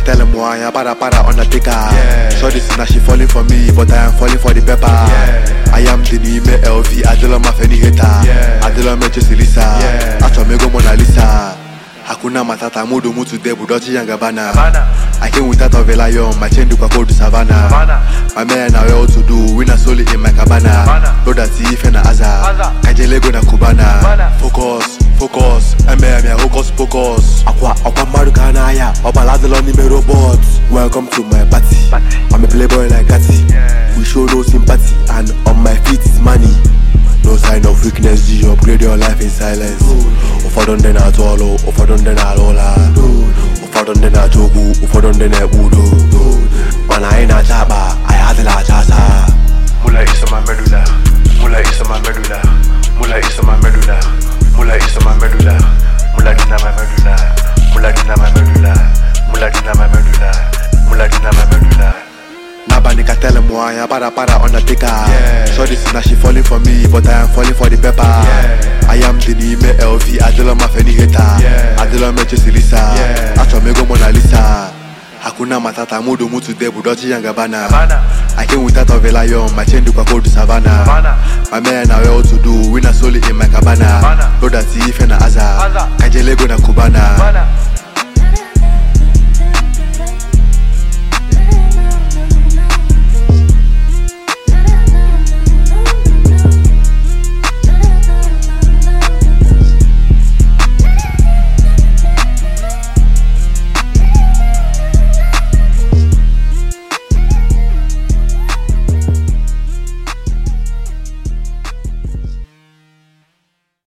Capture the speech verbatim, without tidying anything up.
tell them why I para para undertaker. Yeah. So this is now she falling for me, but I am falling for the pepper. Yeah. I am the new L V, I don't my any hater. Yeah. I don't make just Lisa. Yeah. I told me go Mona Lisa. Hakuna matata mudu mutu debu dochi yangabana. I came without a lion, my chain do go to savannah. My man I well to do, winner solely in my cabana. Load that if and aza, kajelego na kubana. Focus, focus, M M ya hocus pocus. Aqua, aqua marukana ya, obaladelo ni me robots. Welcome to my party. I'm a playboy like Cathy. We show no sympathy, and on my feet is money. No sign of weakness, you upgrade your life in silence. Ufadonde na tolo, ufadonde na lola. Ufadonde na jogu, ufadonde na budo. Mana ina chaba, ayade la chasa. Mula isa my medulla, mula isa my medulla, mula isa my medulla, mula isa my medulla, mula dina my medulla, mula dina my medulla, mula dina my medulla, mula dina my medulla. Nabani can tell them why I para para undertaker. Yeah. So this is now she falling for me, but I am falling for the pepper. Yeah. I am the new L V, I don't my any hater. Yeah. I don't make just Lisa. Yeah. I told me go Mona Lisa. Hakuna matata mudu mutu debu dochi yangabana. I came without a lion, my chain do go to savannah. My man I well to do, winner solely in my cabana. Load that if and aza, kajelego na kubana.